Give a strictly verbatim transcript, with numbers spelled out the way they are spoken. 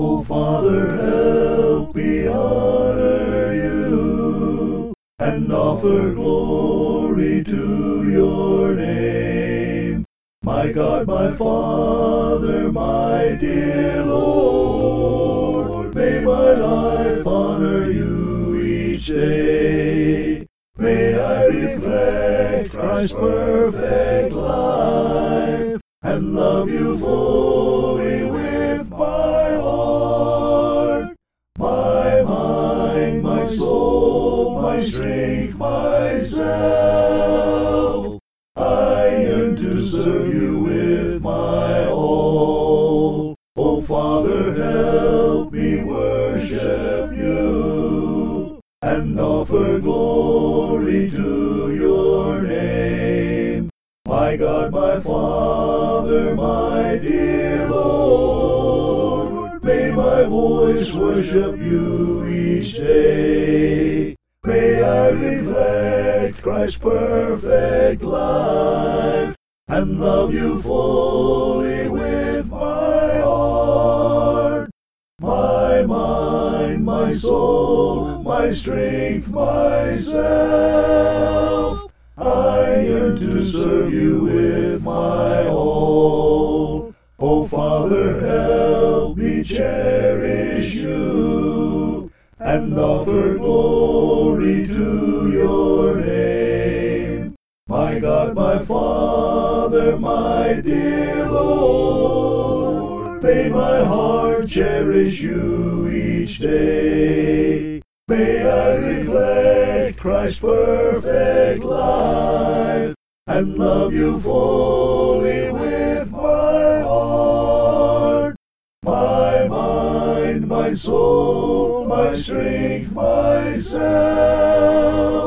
O Father, help me honor you and offer glory to your name. My God, my Father, my dear Lord, may my life honor you each day. May I reflect Christ's perfect life and love you fully with my heart, my mind, my soul, my strength, myself. I yearn to serve you with my all. O Father, help me worship you and offer glory to your name. My God, my Father, my dear Lord, may my voice worship you each day. May I reflect Christ's perfect life and love you fully with my heart, my mind, my soul, my strength, myself. I yearn to serve you with my all. O Father, help me cherish you and offer glory to your name. My God, my Father, my dear Lord, may my heart cherish you each day. May I reflect Christ's perfect life and love you fully with my heart, my mind, my soul, my strength, myself.